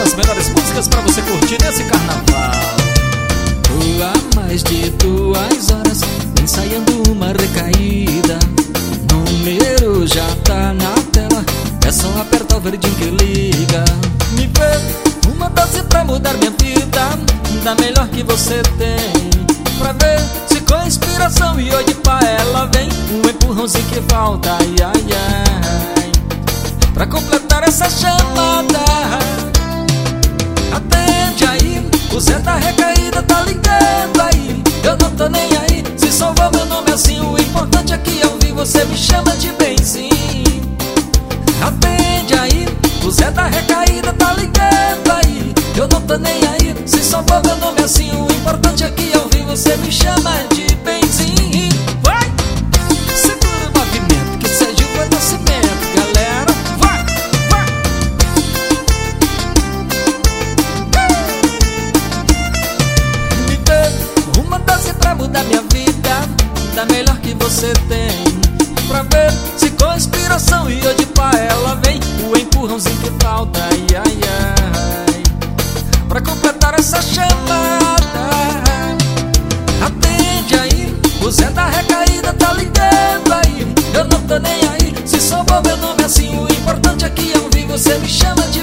as melhores músicas pra você curtir nesse carnaval. Tô há mais de 2 horas ensaiando uma recaída. Número já tá na tela, é só apertar o verdinho que liga. Me vê uma dose pra mudar minha vida, da melhor que você tem. Pra ver se com inspiração e hoje pra ela vem um empurrãozinho que falta, ai, ai, ai, pra completar essa chamada. Atende aí, o Zé da recaída tá ligando aí. Eu não tô nem aí, se salvar meu nome assim. O importante é que eu vi, você me chama de benzinho. Atende aí, o Zé da recaída tá ligando aí. Eu não tô nem aí, se salvar meu nome assim. O importante é que eu vi, você me chama de benzinho. Vai! Segura o movimento, que seja o conhecimento, galera. Vai! Vai! Me dê uma dose pra mudar minha vida, da melhor que você tem. Pra ver se com inspiração e hoje pra ela vem o empurrãozinho que falta, ai, ai, ai, pra completar essa chamada. Atende aí, o Zé da recaída tá ligando aí. Eu não tô nem aí, se souber meu nome assim. O importante é que eu vi, você me chama de